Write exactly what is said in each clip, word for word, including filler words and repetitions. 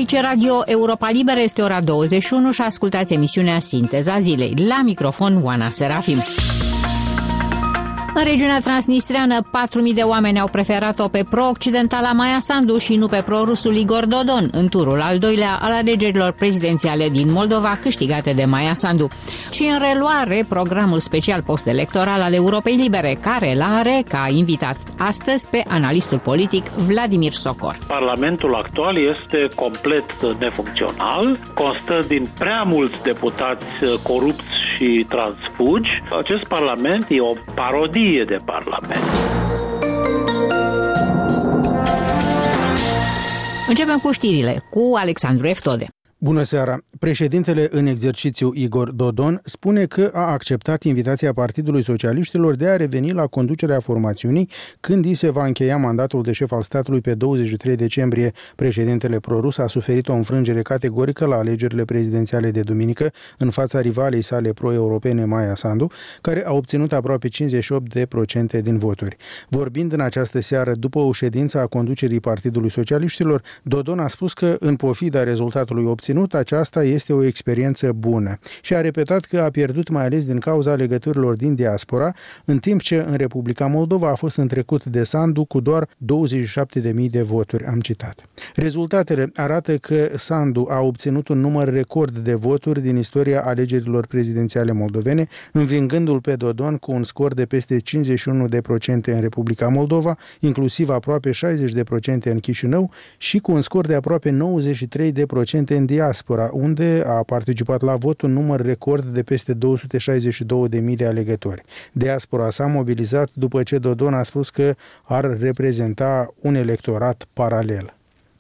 Aici Radio Europa Liberă, este ora douăzeci și unu și ascultați emisiunea Sinteza Zilei. La microfon Oana Serafim. În regiunea transnistreană, patru mii de oameni au preferat-o pe pro-occidentala Maia Sandu și nu pe pro-rusul Igor Dodon în turul al doilea al alegerilor prezidențiale din Moldova, câștigate de Maia Sandu. Și în reluare programul special post-electoral al Europei Libere, care l are ca invitat astăzi pe analistul politic Vladimir Socor. Parlamentul actual este complet nefuncțional, constă din prea mulți deputați corupți și transfugi. Acest parlament e o parodie de parlament. Începem cu știrile, cu Alexandru Eftode. Bună seara! Președintele în exercițiu Igor Dodon spune că a acceptat invitația Partidului Socialiștilor de a reveni la conducerea formațiunii când îi se va încheia mandatul de șef al statului pe douăzeci și trei decembrie. Președintele prorus a suferit o înfrângere categorică la alegerile prezidențiale de duminică în fața rivalei sale pro-europene Maia Sandu, care a obținut aproape cincizeci și opt la sută din voturi. Vorbind în această seară după o ședință a conducerii Partidului Socialiștilor, Dodon a spus că, în pofida rezultatului obținut, aceasta este o experiență bună și a repetat că a pierdut mai ales din cauza legăturilor din diaspora, în timp ce în Republica Moldova a fost întrecut de Sandu cu doar douăzeci și șapte de mii de voturi, am citat. Rezultatele arată că Sandu a obținut un număr record de voturi din istoria alegerilor prezidențiale moldovene, învingându-l pe Dodon cu un scor de peste cincizeci și unu la sută în Republica Moldova, inclusiv aproape șaizeci la sută în Chișinău și cu un scor de aproape nouăzeci și trei la sută în diaspora, unde a participat la vot un număr record de peste două sute șaizeci și două de mii de alegători. Diaspora s-a mobilizat după ce Dodon a spus că ar reprezenta un electorat paralel.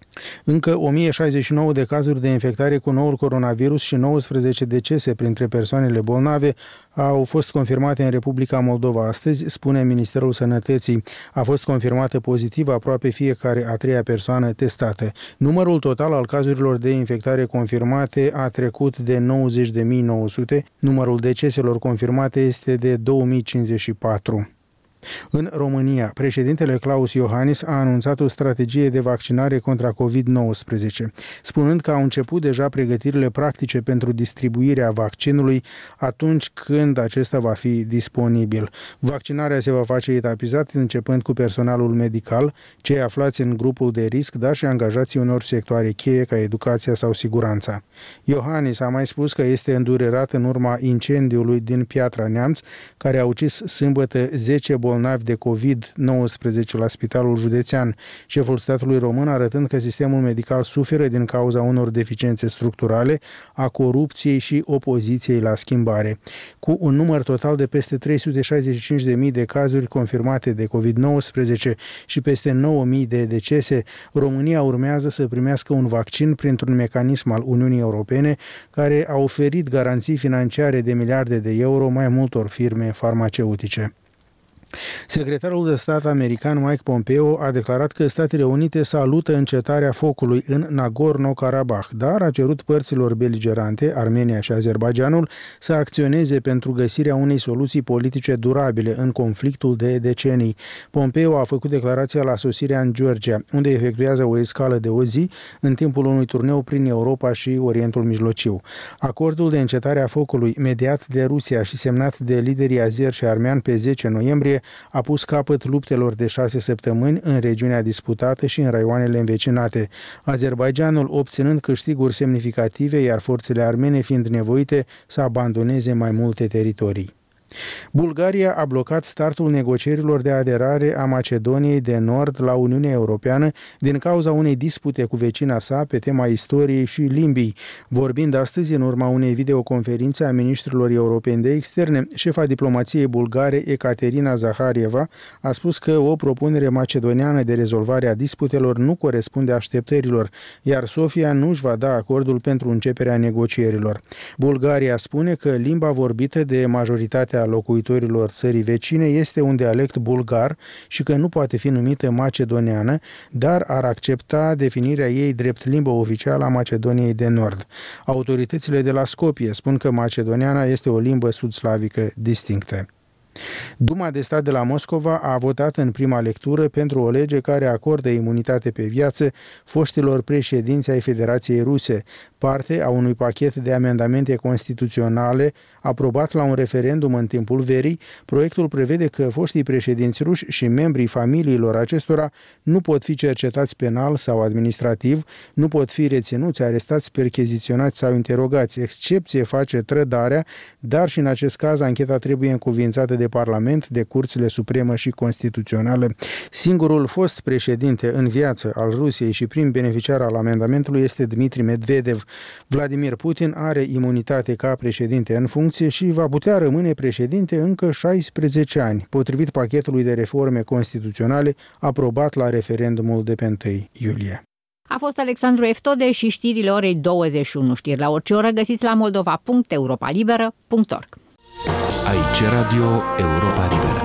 Încă o mie șaizeci și nouă de cazuri de infectare cu noul coronavirus și nouăsprezece decese printre persoanele bolnave au fost confirmate în Republica Moldova astăzi, spune Ministerul Sănătății. A fost confirmată pozitivă aproape fiecare a treia persoană testată. Numărul total al cazurilor de infectare confirmate a trecut de nouăzeci de mii nouă sute. Numărul deceselor confirmate este de două mii cincizeci și patru. În România, președintele Klaus Iohannis a anunțat o strategie de vaccinare contra covid nouăsprezece, spunând că au început deja pregătirile practice pentru distribuirea vaccinului atunci când acesta va fi disponibil. Vaccinarea se va face etapizat, începând cu personalul medical, cei aflați în grupul de risc, dar și angajații unor sectoare cheie ca educația sau siguranța. Iohannis a mai spus că este îndurerat în urma incendiului din Piatra Neamț, care a ucis sâmbătă zece bolnavi de covid nouăsprezece la Spitalul Județean. Șeful statului român arătând că sistemul medical suferă din cauza unor deficiențe structurale, a corupției și opoziției la schimbare. Cu un număr total de peste trei sute șaizeci și cinci de mii de cazuri confirmate de covid nouăsprezece și peste nouă mii de decese, România urmează să primească un vaccin printr-un mecanism al Uniunii Europene care a oferit garanții financiare de miliarde de euro mai multor firme farmaceutice. Secretarul de stat american Mike Pompeo a declarat că Statele Unite salută încetarea focului în Nagorno-Karabakh, dar a cerut părților beligerante, Armenia și Azerbaidjanul, să acționeze pentru găsirea unei soluții politice durabile în conflictul de decenii. Pompeo a făcut declarația la sosirea în Georgia, unde efectuează o escală de o zi în timpul unui turneu prin Europa și Orientul Mijlociu. Acordul de încetare a focului, mediat de Rusia și semnat de liderii azer și armean pe zece noiembrie, a pus capăt luptelor de șase săptămâni în regiunea disputată și în raioanele învecinate, Azerbaidjanul obținând câștiguri semnificative, iar forțele armene fiind nevoite să abandoneze mai multe teritorii. Bulgaria a blocat startul negocierilor de aderare a Macedoniei de Nord la Uniunea Europeană din cauza unei dispute cu vecina sa pe tema istoriei și limbii. Vorbind astăzi în urma unei videoconferințe a ministrilor europeni de externe, șefa diplomației bulgare Ekaterina Zaharieva a spus că o propunere macedoniană de rezolvare a disputelor nu corespunde așteptărilor, iar Sofia nu își va da acordul pentru începerea negocierilor. Bulgaria spune că limba vorbită de majoritatea locuitorilor țării vecine este un dialect bulgar și că nu poate fi numită macedoniană, dar ar accepta definirea ei drept limbă oficială a Macedoniei de Nord. Autoritățile de la Skopje spun că macedoniana este o limbă sud-slavică distinctă. Duma de stat de la Moscova a votat în prima lectură pentru o lege care acordă imunitate pe viață foștilor președinți ai Federației Ruse, parte a unui pachet de amendamente constituționale aprobat la un referendum în timpul verii. Proiectul prevede că foștii președinți ruși și membrii familiilor acestora nu pot fi cercetați penal sau administrativ, nu pot fi reținuți, arestați, percheziționați sau interogați. Excepție face trădarea, dar și în acest caz ancheta trebuie încuviințată de Parlament, de curțile supremă și constituțională. Singurul fost președinte în viață al Rusiei și prim beneficiar al amendamentului este Dmitri Medvedev. Vladimir Putin are imunitate ca președinte în funcție și va putea rămâne președinte încă șaisprezece ani, potrivit pachetului de reforme constituționale aprobat la referendumul de pe întâi iulie. A fost Alexandru Eftode și știrile orei douăzeci și unu. Știri la orice oră găsiți la moldova punct europa liberă punct org. Aici Radio Europa Liberă.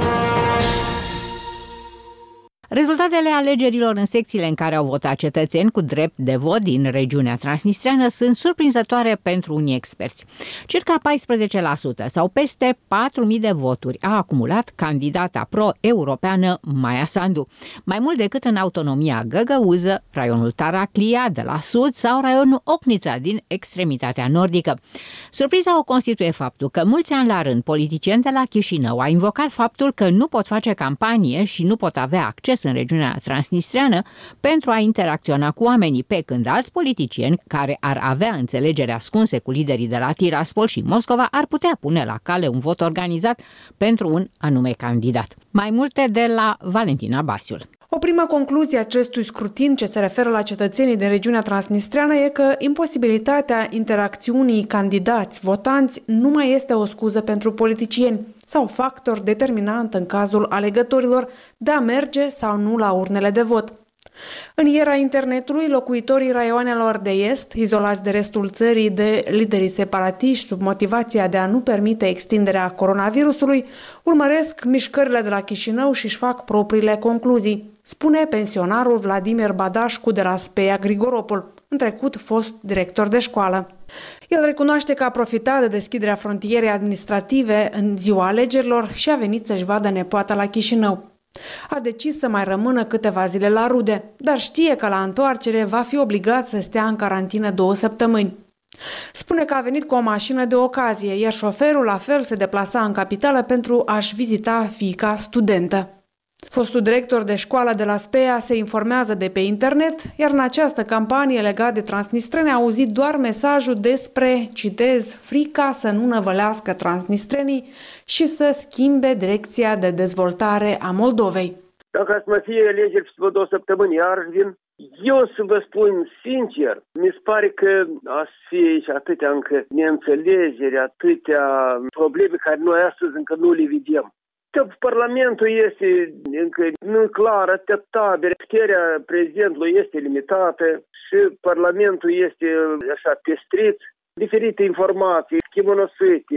Rezultatele alegerilor în secțiile în care au votat cetățeni cu drept de vot din regiunea transnistreană sunt surprinzătoare pentru unii experți. Circa paisprezece la sută sau peste patru mii de voturi a acumulat candidata pro-europeană Maia Sandu, mai mult decât în autonomia Găgăuză, raionul Taraclia de la sud sau raionul Ocnița din extremitatea nordică. Surpriza o constituie faptul că mulți ani la rând politicieni de la Chișinău au invocat faptul că nu pot face campanie și nu pot avea acces în regiunea transnistreană pentru a interacționa cu oamenii, pe când alți politicieni care ar avea înțelegeri ascunse cu liderii de la Tiraspol și Moscova ar putea pune la cale un vot organizat pentru un anume candidat. Mai multe de la Valentina Basiul. O primă concluzie a acestui scrutin ce se referă la cetățenii din regiunea transnistreană e că imposibilitatea interacțiunii candidați-votanți nu mai este o scuză pentru politicieni sau factor determinant în cazul alegătorilor de a merge sau nu la urnele de vot. În era internetului, locuitorii raioanelor de est, izolați de restul țării de liderii separatiști sub motivația de a nu permite extinderea coronavirusului, urmăresc mișcările de la Chișinău și își fac propriile concluzii, spune pensionarul Vladimir Badașcu de la Speia Grigoropol, în trecut fost director de școală. El recunoaște că a profitat de deschiderea frontierei administrative în ziua alegerilor și a venit să-și vadă nepoata la Chișinău. A decis să mai rămână câteva zile la rude, dar știe că la întoarcere va fi obligat să stea în carantină două săptămâni. Spune că a venit cu o mașină de ocazie, iar șoferul la fel se deplasa în capitală pentru a-și vizita fiica studentă. Fostul director de școală de la Speia se informează de pe internet, iar în această campanie legată de transnistreni a auzit doar mesajul despre, citez, frica să nu năvălească transnistrenii și să schimbe direcția de dezvoltare a Moldovei. Dacă ați mai fie alegeri peste două săptămâni, iar vin, eu să vă spun sincer, mi se pare că ați fi aici atâtea încă neînțelegeri, atâtea probleme care noi astăzi încă nu le vedem. Parlamentul este încă nu clar, atâtea tabere, puterea prezidentului este limitată și Parlamentul este așa pestrit. Diferite informații, chimonosite,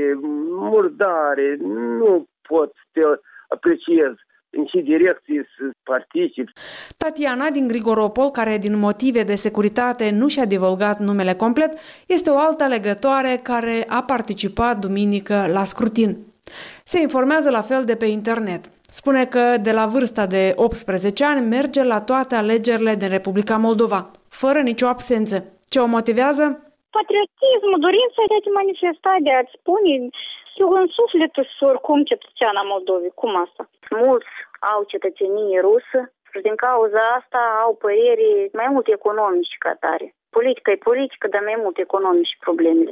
murdare, nu pot să apreciez în ce direcții să particip. Tatiana din Grigoropol, care din motive de securitate nu și-a divulgat numele complet, este o altă alegătoare care a participat duminică la scrutin. Se informează la fel de pe internet. Spune că de la vârsta de optsprezece ani merge la toate alegerile din Republica Moldova, fără nicio absență. Ce o motivează? Patriotismul, dorința de a te manifesta, de a-ți spune, eu în suflet sunt oricum cetățean a Moldovei. Cum asta? Mulți au cetățenie rusă și din cauza asta au păreri mai mult economici ca tare. Politica e politică, dar mai mult economici problemele.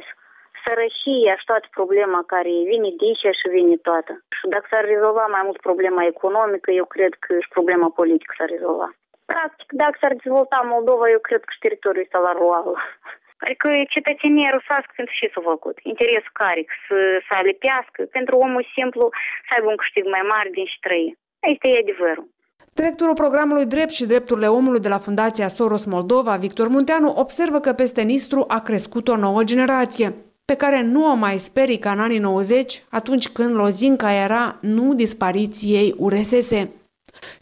Sărășia și toată problema care vine dice și vine toată. Și dacă s-ar rezolva mai mult problema economică, eu cred că și problema politică s-ar rezolva. Practic, dacă s-ar dezvolta Moldova, eu cred că și teritoriul ăsta l-ar lua. Adică cetățenia rusească pentru ce s-a făcut? Interesul care? Să, să alipească? Pentru omul simplu să aibă un câștig mai mare din și trăi. Asta e adevărul. Directorul programului Drept și Drepturile Omului de la Fundația Soros Moldova, Victor Munteanu, observă că peste Nistru a crescut o nouă generație, pe care nu o mai sperii ca în anii nouăzeci, atunci când lozinca era nu dispariției U R S S.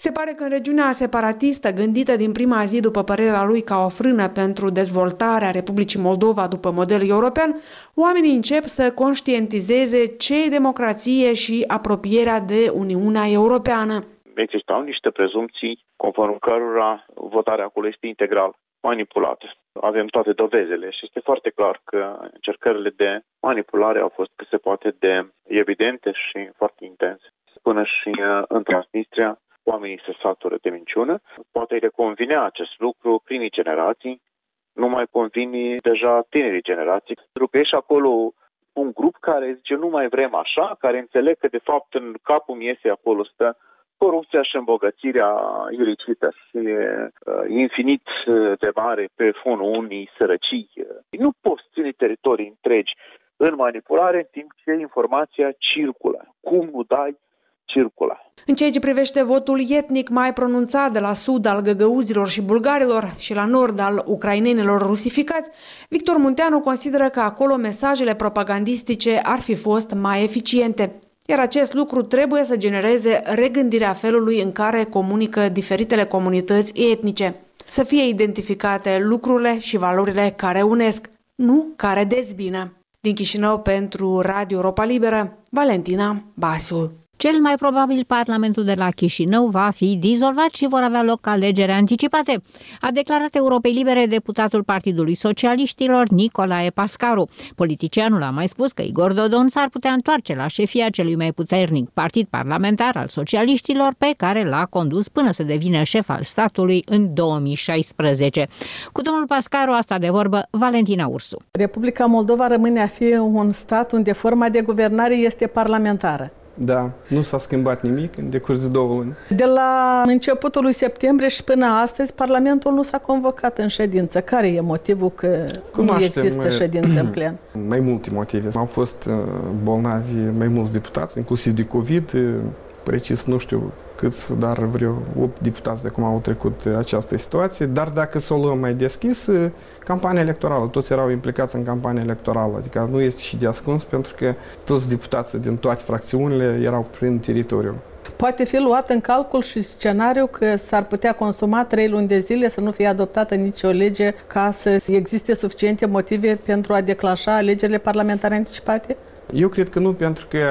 Se pare că în regiunea separatistă, gândită din prima zi după părerea lui ca o frână pentru dezvoltarea Republicii Moldova după modelul european, oamenii încep să conștientizeze ce e democrație și apropierea de Uniunea Europeană. Existau niște prezumții conform cărora votarea acolo este integral manipulată. Avem toate dovezele și este foarte clar că încercările de manipulare au fost cât se poate de evidente și foarte intense. Până și în Transnistria, oamenii se satură de minciună. Poate le convine acest lucru primii generații, nu mai convine deja tinerii generații. Pentru că ești acolo un grup care zice nu mai vrem așa, care înțeleg că de fapt în capul miesei acolo stă corupția și îmbogățirea ilicită și uh, infinit de mare pe fonul unii sărăcii. Nu poți ține teritorii întregi în manipulare în timp ce informația circulă. Cum nu dai, circulă. În ceea ce privește votul etnic mai pronunțat de la sud al găgăuzilor și bulgarilor și la nord al ucrainenilor rusificați, Victor Munteanu consideră că acolo mesajele propagandistice ar fi fost mai eficiente. Iar acest lucru trebuie să genereze regândirea felului în care comunică diferitele comunități etnice. Să fie identificate lucrurile și valorile care unesc, nu care dezbină. Din Chișinău pentru Radio Europa Liberă, Valentina Basiul. Cel mai probabil Parlamentul de la Chișinău va fi dizolvat și vor avea loc alegeri anticipate, a declarat Europei Libere deputatul Partidului Socialiștilor Nicolae Pascaru. Politicianul a mai spus că Igor Dodon s-ar putea întoarce la șefia celui mai puternic partid parlamentar al socialiștilor pe care l-a condus până să devină șef al statului în două mii șaisprezece. Cu domnul Pascaru a stat de vorbă Valentina Ursu. Republica Moldova rămâne a fi un stat unde forma de guvernare este parlamentară. Da, nu s-a schimbat nimic în decurs de două luni. De la începutul lui septembrie și până astăzi, Parlamentul nu s-a convocat în ședință. Care e motivul că Cunoaștem, nu există ședință în plen? Mai multe motive. Au fost bolnavi mai mulți deputați, inclusiv de COVID, precis nu știu câți, dar vreo opt deputați de acum au trecut această situație. Dar dacă să o luăm mai deschis, campania electorală, toți erau implicați în campania electorală, adică nu este și de ascuns, pentru că toți deputații din toate fracțiunile erau prin teritoriul. Poate fi luat în calcul și scenariul că s-ar putea consuma trei luni de zile să nu fie adoptată nicio lege ca să existe suficiente motive pentru a declanșa alegerile parlamentare anticipate? Eu cred că nu, pentru că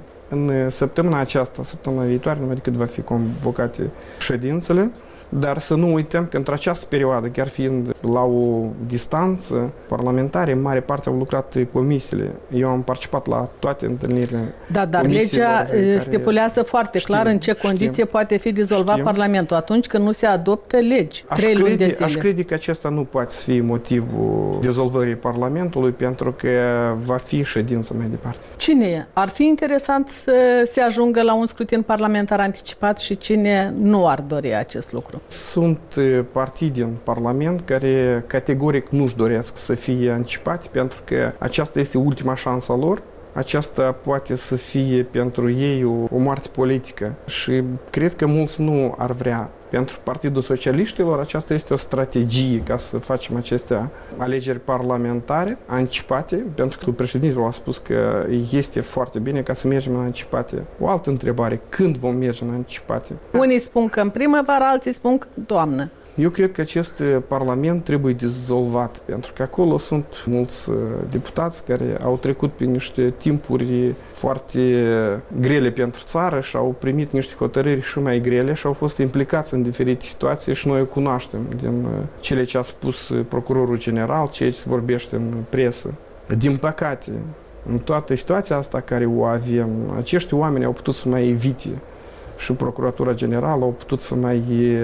în săptămâna aceasta, săptămâna viitoare, nu mai decât va fi convocate ședințele, dar să nu uităm că pentru această perioadă, chiar fiind la o distanță parlamentare, în mare parte au lucrat comisiile. Eu am participat la toate întâlnirile. Da, dar legea stipulează foarte știm, clar în ce condiție știm, poate fi dizolvat știm. Parlamentul atunci când nu se adoptă legi. Aș trei crede, luni de zile. Aș crede că acesta nu poate fi motivul dizolvării Parlamentului, pentru că va fi ședință mai departe. Cine e? Ar fi interesant să se ajungă la un scrutin parlamentar anticipat și cine nu ar dori acest lucru? Sunt partide în Parlament care categoric nu-și doresc să fie anticipate, pentru că aceasta este ultima șansă a lor. Aceasta poate să fie pentru ei o, o moarte politică și cred că mulți nu ar vrea. Pentru Partidul Socialiștilor aceasta este o strategie ca să facem aceste alegeri parlamentare anticipate, pentru că președintele a spus că este foarte bine ca să mergem în anticipate. O altă întrebare, când vom merge în anticipate? Unii spun că în primăvară, alții spun că în toamnă. Eu cred că acest Parlament trebuie dizolvat, pentru că acolo sunt mulți deputați care au trecut prin niște timpuri foarte grele pentru țară și au primit niște hotărâri și mai grele și au fost implicați în diferite situații și noi o cunoaștem din cele ce a spus procurorul general, ceea ce se vorbește în presă. Din păcate, în toată situația asta care o avem, acești oameni au putut să mai evite și Procuratura Generală au putut să mai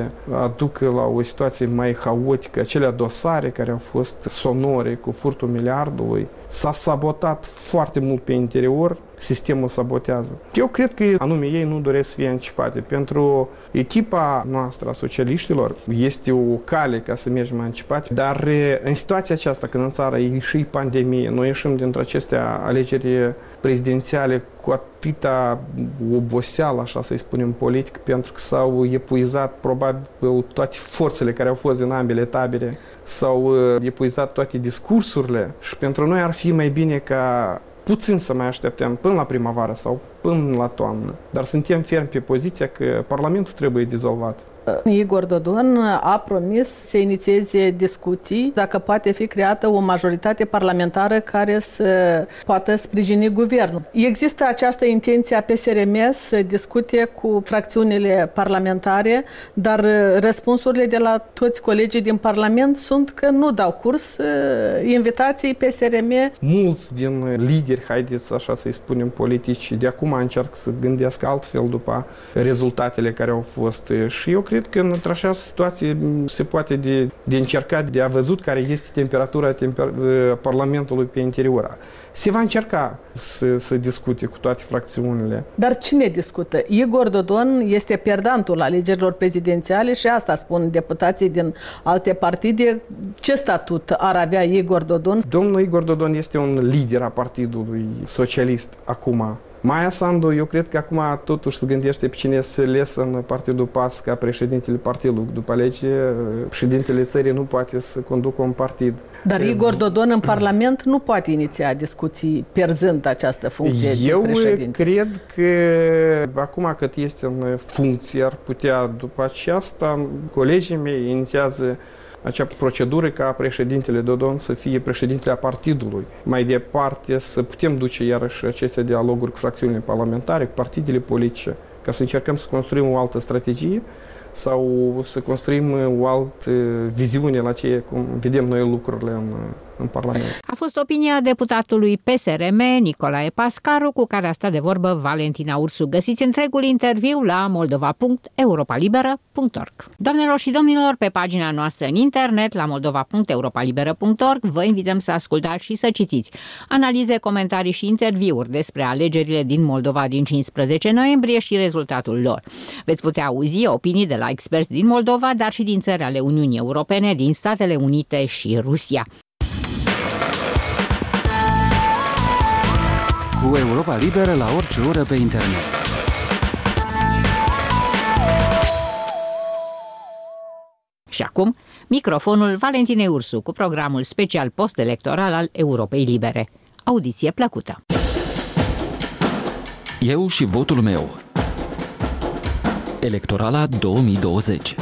aducă la o situație mai haotică acelea dosare care au fost sonore cu furtul miliardului. S-a sabotat foarte mult pe interior, sistemul sabotează. Eu cred că anume ei nu doresc să fie anticipate. Pentru echipa noastră a socialiștilor este o cale ca să mergem anticipate, dar în situația aceasta, când în țară e și pandemie, noi ieșim dintre aceste alegeri prezidențiale cu atâta oboseală, așa să-i spunem, politic, pentru că s-au epuizat probabil toate forțele care au fost din ambele tabere, s-au epuizat toate discursurile și pentru noi ar fi mai bine ca puțin să mai așteptăm până la primăvară sau până la toamnă. Dar suntem fermi pe poziția că Parlamentul trebuie dizolvat. Igor Dodon a promis să inițieze discuții dacă poate fi creată o majoritate parlamentară care să poată sprijini guvernul. Există această intenție a P S R M să discute cu fracțiunile parlamentare, dar răspunsurile de la toți colegii din Parlament sunt că nu dau curs invitației P S R M. Mulți din lideri, haideți așa să-i spunem, politici, de acum încearcă să gândească altfel după rezultatele care au fost. Și eu cred că într-așa situație se poate de, de încercat, de a văzut care este temperatura temper, Parlamentului pe interior. Se va încerca să, să discute cu toate fracțiunile. Dar cine discută? Igor Dodon este perdantul alegerilor prezidențiale și asta spun deputații din alte partide. Ce statut ar avea Igor Dodon? Domnul Igor Dodon este un lider a Partidului Socialist acum. Maia Sandu, eu cred că acum totuși se gândește pe cine să lesă în Partidul P A S ca președintele partidului. După lege, președintele țării nu poate să conducă un partid. Dar Igor Dodon în Parlament nu poate iniția discuții pierzând această funcție eu de președinte. Eu cred că acum cât este în funcție ar putea, după aceasta, colegii mei inițiază acea procedură ca președintele Dodon să fie președintele a partidului. Mai departe să putem duce iarăși aceste dialoguri cu fracțiunile parlamentare, cu partidele politice, ca să încercăm să construim o altă strategie sau să construim o altă viziune la ce cum vedem noi lucrurile în, în Parlament. A fost opinia deputatului P S R M, Nicolae Pascaru, cu care a stat de vorbă Valentina Ursu. Găsiți întregul interviu la moldova punct europa liberă punct org. Doamnelor și domnilor, pe pagina noastră în internet, la moldova punct europa liberă punct org, vă invităm să ascultați și să citiți analize, comentarii și interviuri despre alegerile din Moldova din cincisprezece noiembrie și rezultatul lor. Veți putea auzi opinii de la experți din Moldova, dar și din țări ale Uniunii Europene, din Statele Unite și Rusia. Cu Europa Liberă la orice oră pe internet. Și acum, microfonul Valentinei Ursu cu programul special post-electoral al Europei Libere. Audiție plăcută! Eu și votul meu. Electorala două mii douăzeci.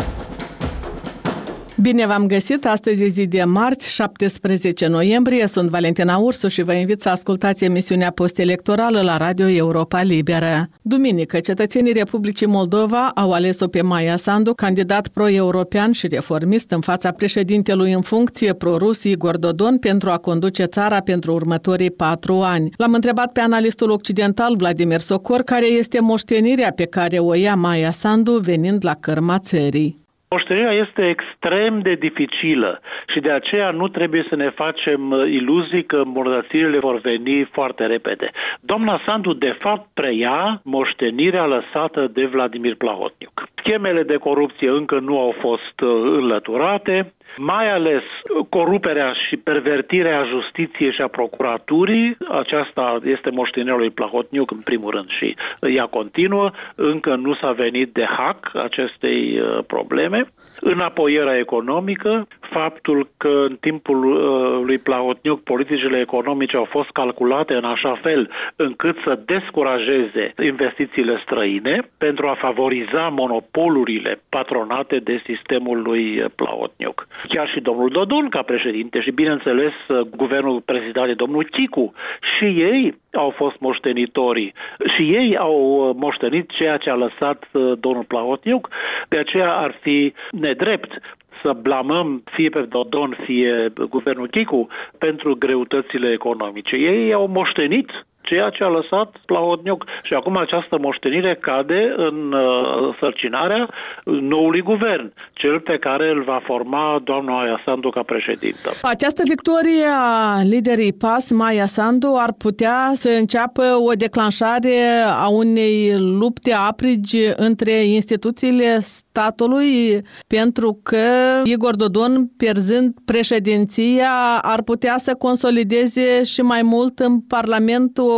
Bine v-am găsit! Astăzi e zi de marți, șaptesprezece noiembrie. Sunt Valentina Ursu și vă invit să ascultați emisiunea post-electorală la Radio Europa Liberă. Duminică, cetățenii Republicii Moldova au ales-o pe Maia Sandu, candidat pro-european și reformist în fața președintelui în funcție pro-rus Igor Dodon pentru a conduce țara pentru următorii patru ani. L-am întrebat pe analistul occidental Vladimir Socor care este moștenirea pe care o ia Maia Sandu venind la cărma țării. Moștenirea este extrem de dificilă și de aceea nu trebuie să ne facem iluzii că îmbunătățirile vor veni foarte repede. Doamna Sandu, de fapt, preia moștenirea lăsată de Vladimir Plahotniuc. Schemele de corupție încă nu au fost înlăturate, mai ales coruperea și pervertirea justiției și a procuraturii, aceasta este moștenirea lui Plahotniuc în primul rând și ea continuă, încă nu s-a venit de hack acestei probleme. Înapoierea economică, faptul că în timpul lui Plahotniuc politicile economice au fost calculate în așa fel încât să descurajeze investițiile străine pentru a favoriza monopolurile patronate de sistemul lui Plahotniuc. Chiar și domnul Dodon ca președinte și, bineînțeles, guvernul prezidat de domnul Chicu, și ei au fost moștenitorii și ei au moștenit ceea ce a lăsat domnul Plahotniuc, de aceea ar fi nedrept să blamăm fie pe Dodon, fie guvernul Chicu pentru greutățile economice. Ei au moștenit ceea ce a lăsat Plahotniuc și acum această moștenire cade în uh, sărcinarea noului guvern, cel pe care îl va forma doamna Maia Sandu ca președintă. Această victorie a liderii P A S, Maia Sandu, ar putea să înceapă o declanșare a unei lupte aprigi între instituțiile statului, pentru că Igor Dodon, pierzând președinția, ar putea să consolideze și mai mult în Parlament o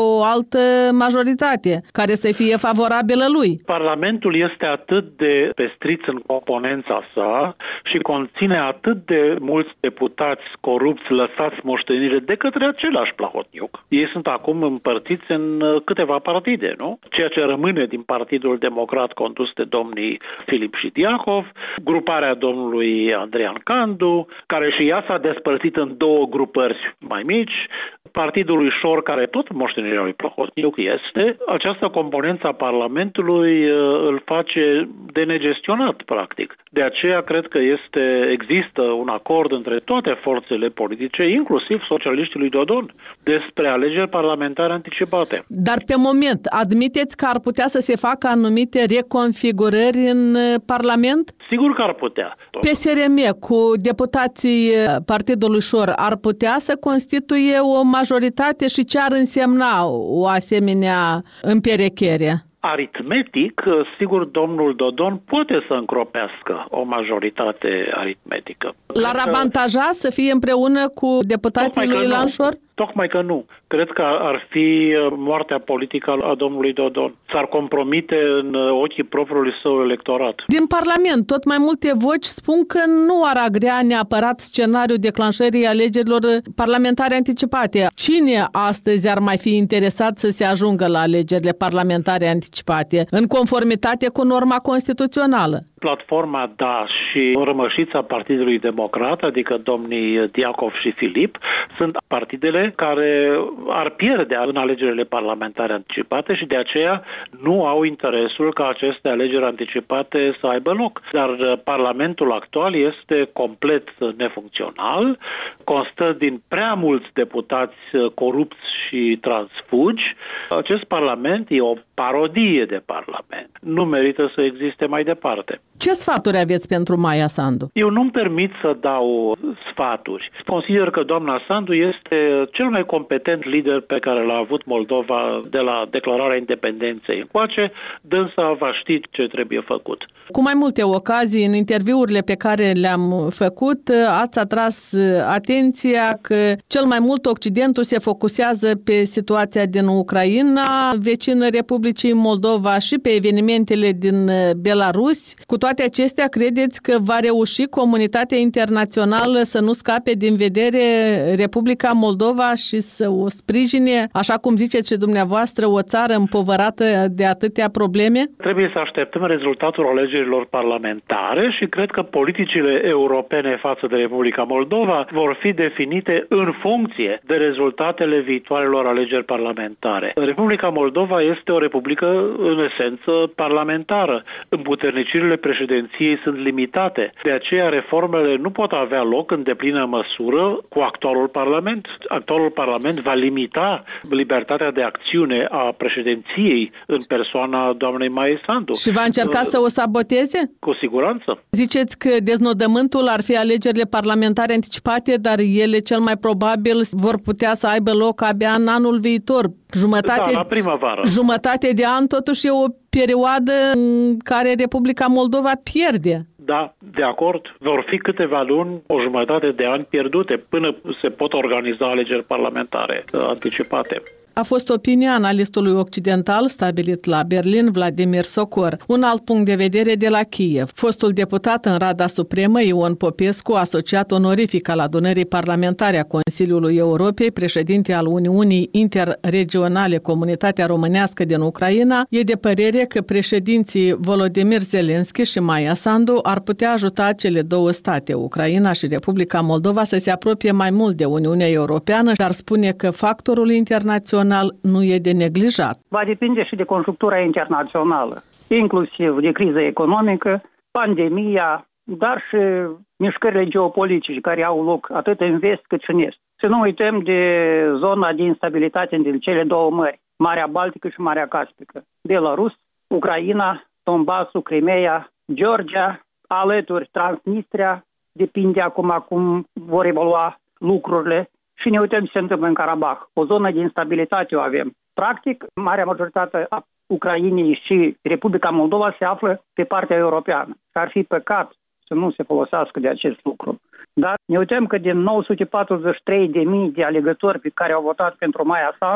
o altă majoritate care să fie favorabilă lui. Parlamentul este atât de pestriț în componența sa și conține atât de mulți deputați corupți lăsați moștenire de către același Plahotniuc. Ei sunt acum împărțiți în câteva partide, nu? Ceea ce rămâne din Partidul Democrat condus de domnii Filip și Diacov, gruparea domnului Andreian Candu, care și ea s-a despărțit în două grupări mai mici, Partidul lui Șor, care tot moștenirea lui Plahotniuc este, această componență a Parlamentului îl face de negestionat, practic. De aceea cred că este, există un acord între toate forțele politice, inclusiv socialiștii lui Dodon, despre alegeri parlamentare anticipate. Dar pe moment, admiteți că ar putea să se facă anumite reconfigurări în Parlament? Sigur că ar putea. P S R M cu deputații Partidului Șor ar putea să constituie o majoritate și ce ar însemna o asemenea împerechere? Aritmetic, sigur, domnul Dodon poate să încropească o majoritate aritmetică. L-ar avantaja să fie împreună cu deputații lui Ilan Șor? Tocmai că nu. Cred că ar fi moartea politică a domnului Dodon. S-ar compromite în ochii propriului său electorat. Din Parlament, tot mai multe voci spun că nu ar agrea neapărat scenariul declanșării alegerilor parlamentare anticipate. Cine astăzi ar mai fi interesat să se ajungă la alegerile parlamentare anticipate, în conformitate cu norma constituțională? Platforma Da și rămășița Partidului Democrat, adică domnii Diacov și Filip, sunt partidele care ar pierde în alegerile parlamentare anticipate și de aceea nu au interesul ca aceste alegeri anticipate să aibă loc. Dar Parlamentul actual este complet nefuncțional, constă din prea mulți deputați corupți și transfugi. Acest Parlament e o parodie de Parlament. Nu merită să existe mai departe. Ce sfaturi aveți pentru Maia Sandu? Eu nu-mi permit să dau sfaturi. Consider că doamna Sandu este cel mai competent lider pe care l-a avut Moldova de la declararea independenței încoace, dânsa va ști ce trebuie făcut. Cu mai multe ocazii, în interviurile pe care le-am făcut, ați atras atenția că cel mai mult Occidentul se focusează pe situația din Ucraina, vecină Republicii Moldova și pe evenimentele din Belarus. Cu toate acestea, credeți că va reuși comunitatea internațională să nu scape din vedere Republica Moldova și să o sprijine, așa cum ziceți și dumneavoastră, o țară împovărată de atâtea probleme? Trebuie să așteptăm rezultatul alegerilor parlamentare și cred că politicile europene față de Republica Moldova vor fi definite în funcție de rezultatele viitoarelor alegeri parlamentare. Republica Moldova este o republică în esență parlamentară. Împuternicirile președinției sunt limitate. De aceea reformele nu pot avea loc în deplină măsură cu actualul Parlament. Actualul Parlament va limita libertatea de acțiune a președinției în persoana doamnei Maia Sandu. Și va încerca uh, să o saboteze? Cu siguranță. Ziceți că deznodământul ar fi alegerile parlamentare anticipate, dar ele cel mai probabil vor putea să aibă loc abia în anul viitor. Jumătate, da, la primăvară. Jumătate de an totuși e o perioadă în care Republica Moldova pierde. Da, de acord. Vor fi câteva luni, o jumătate de ani pierdute până se pot organiza alegeri parlamentare anticipate. A fost opinia analistului occidental stabilit la Berlin, Vladimir Socor. Un alt punct de vedere de la Kiev. Fostul deputat în Rada Supremă, Ion Popescu, asociat onorific al adunării parlamentare a Consiliului Europei, președinte al Uniunii Interregionale Comunitatea Românească din Ucraina, e de părere că președinții Volodymyr Zelensky și Maia Sandu ar putea ajuta cele două state, Ucraina și Republica Moldova, să se apropie mai mult de Uniunea Europeană, dar spune că factorul internațional nu e de neglijat. Va depinde și de conjunctura internațională, inclusiv de criză economică, pandemia, dar și mișcările geopolitice care au loc atât în vest cât și în est. Să nu uităm de zona de instabilitate între cele două mări, Marea Baltică și Marea Caspică. Belarus, Ucraina, Donbassul, Crimea, Georgia, alături Transnistria, depinde acum cum vor evolua lucrurile. Și ne uităm ce se întâmplă în Karabakh. O zonă de instabilitate o avem. Practic, marea majoritate a Ucrainei și Republica Moldova se află pe partea europeană. Și ar fi păcat să nu se folosească de acest lucru. Dar ne uităm că din nouă sute patruzeci și trei de mii de alegători pe care au votat pentru Maia Sandu,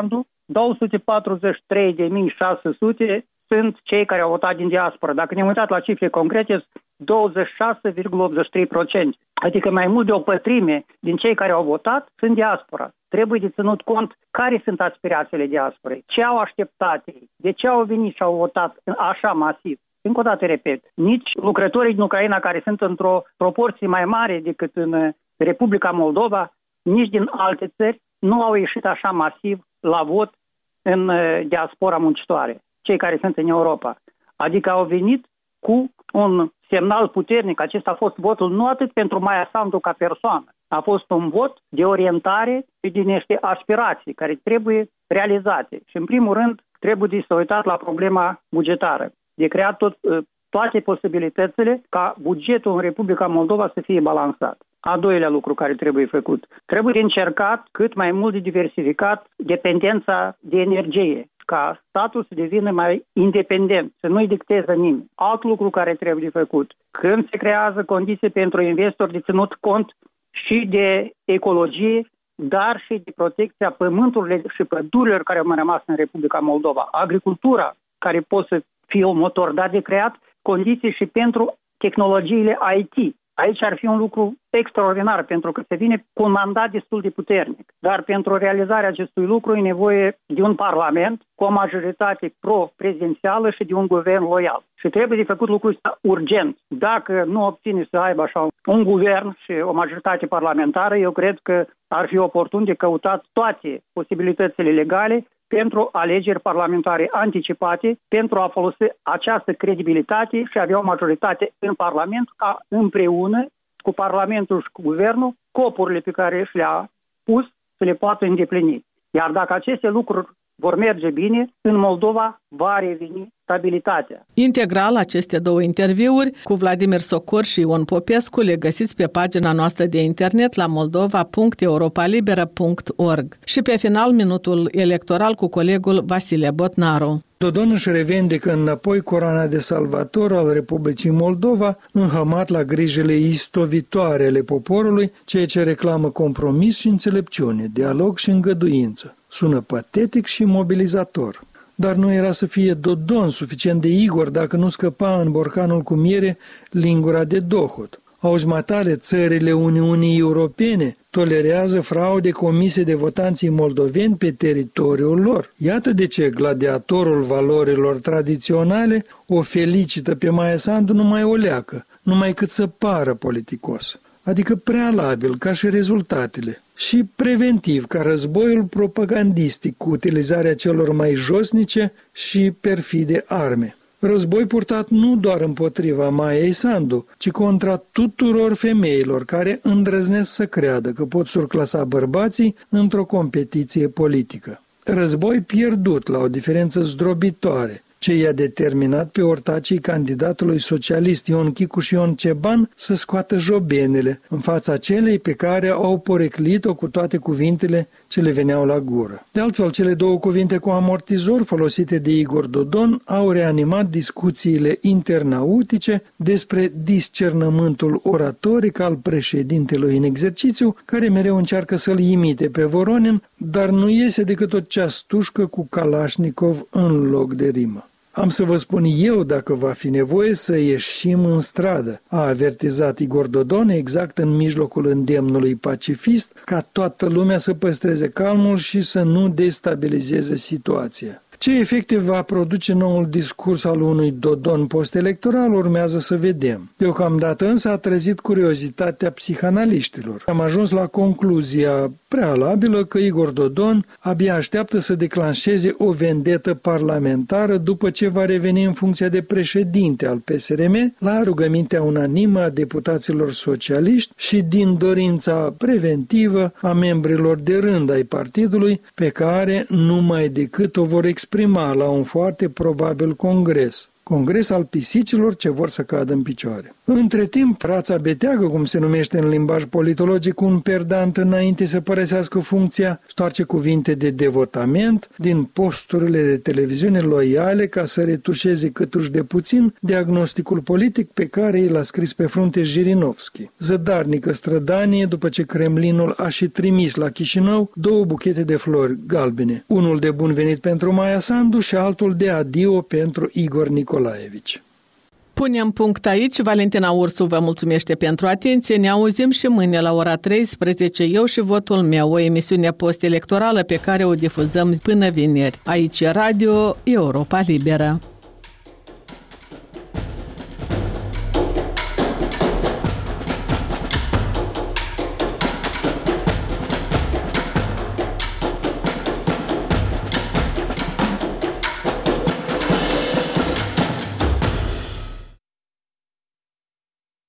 două sute patruzeci și trei de mii șase sute sunt cei care au votat din diaspora. Dacă ne-am uitat la cifre concrete, douăzeci și șase virgulă optzeci și trei la sută. Adică mai mult de o pătrime din cei care au votat sunt diaspora. Trebuie de ținut cont care sunt aspirațiile diasporei, ce au așteptat ei, de ce au venit și au votat așa masiv. Încă o dată repet, nici lucrătorii din Ucraina care sunt într-o proporție mai mare decât în Republica Moldova, nici din alte țări nu au ieșit așa masiv la vot în diaspora muncitoare, cei care sunt în Europa. Adică au venit cu un semnal puternic. Acesta a fost votul nu atât pentru Maia Sandu ca persoană, a fost un vot de orientare și din niște aspirații care trebuie realizate. Și în primul rând trebuie de să uitat la problema bugetară, de creat tot, toate posibilitățile ca bugetul în Republica Moldova să fie balansat. A doilea lucru care trebuie făcut, trebuie de încercat cât mai mult de diversificat dependența de energie, ca statul să devină mai independent, să nu-i dicteze nimeni. Alt lucru care trebuie făcut, când se creează condiții pentru investori de ținut cont și de ecologie, dar și de protecția pământurilor și pădurilor care au mai rămas în Republica Moldova. Agricultura, care poate să fie un motor, dar de creat condiții și pentru tehnologiile I T. Aici ar fi un lucru extraordinar, pentru că se vine cu un mandat destul de puternic. Dar pentru realizarea acestui lucru e nevoie de un parlament cu o majoritate pro-prezidențială și de un guvern loial. Și trebuie de făcut lucrul ăsta urgent. Dacă nu obține să aibă așa un guvern și o majoritate parlamentară, eu cred că ar fi oportun de căutat toate posibilitățile legale pentru alegeri parlamentare anticipate, pentru a folosi această credibilitate și a avea o majoritate în Parlament ca împreună cu Parlamentul și cu Guvernul scopurile pe care și le-a pus să le poată îndeplini. Iar dacă aceste lucruri vor merge bine, în Moldova va reveni stabilitatea. Integral aceste două interviuri cu Vladimir Socor și Ion Popescu le găsiți pe pagina noastră de internet la moldova punct europa liberă punct org. Și pe final minutul electoral cu colegul Vasile Botnaru. Dodon își revendică înapoi coroana de salvator al Republicii Moldova, înhămat la grijile istovitoare ale poporului, ceea ce reclamă compromis și înțelepciune, dialog și îngăduință. Sună patetic și mobilizator. Dar nu era să fie Dodon suficient de Igor dacă nu scăpa în borcanul cu miere lingura de dohot. Auzi, matale, țările Uniunii Europene tolerează fraude comise de votanții moldoveni pe teritoriul lor. Iată de ce gladiatorul valorilor tradiționale o felicită pe Maia Sandu numai o leacă, numai cât să pară politicos. Adică prealabil, ca și rezultatele, și preventiv, ca războiul propagandistic cu utilizarea celor mai josnice și perfide arme. Război purtat nu doar împotriva Maiei Sandu, ci contra tuturor femeilor care îndrăznesc să creadă că pot surclasa bărbații într-o competiție politică. Război pierdut la o diferență zdrobitoare, ce i-a determinat pe ortacii candidatului socialist Ion Chicu și Ion Ceban să scoată jobenele în fața celei pe care au poreclit-o cu toate cuvintele ce le veneau la gură. De altfel, cele două cuvinte cu amortizor folosite de Igor Dodon au reanimat discuțiile internautice despre discernământul oratoric al președintelui în exercițiu, care mereu încearcă să-l imite pe Voronin, dar nu iese decât o ceastușcă cu Kalashnikov în loc de rimă. Am să vă spun eu dacă va fi nevoie să ieșim în stradă, a avertizat Igor Dodon exact în mijlocul îndemnului pacifist, ca toată lumea să păstreze calmul și să nu destabilizeze situația. Ce efecte va produce noul discurs al unui Dodon post-electoral urmează să vedem. Deocamdată însă a trezit curiozitatea psihanaliștilor. Am ajuns la concluzia prealabilă că Igor Dodon abia așteaptă să declanșeze o vendetă parlamentară după ce va reveni în funcția de președinte al P S R M la rugămintea unanimă a deputaților socialiști și din dorința preventivă a membrilor de rând ai partidului, pe care numai decât o vor exprima la un foarte probabil congres. congres al pisicilor ce vor să cadă în picioare. Între timp, rața beteagă, cum se numește în limbaj politologic, un perdant înainte să părăsească funcția, stoarce cuvinte de devotament din posturile de televiziune loiale ca să retușeze câtuși de puțin diagnosticul politic pe care i l-a scris pe frunte Jirinovski. Zădarnică strădanie după ce Kremlinul a și trimis la Chișinău două buchete de flori galbene, unul de bun venit pentru Maia Sandu și altul de adio pentru Igor Nicolaevici. Punem punct aici. Valentina Ursu vă mulțumește pentru atenție. Ne auzim și mâine la ora treisprezece, eu și votul meu, o emisiune post-electorală pe care o difuzăm până vineri. Aici Radio Europa Liberă.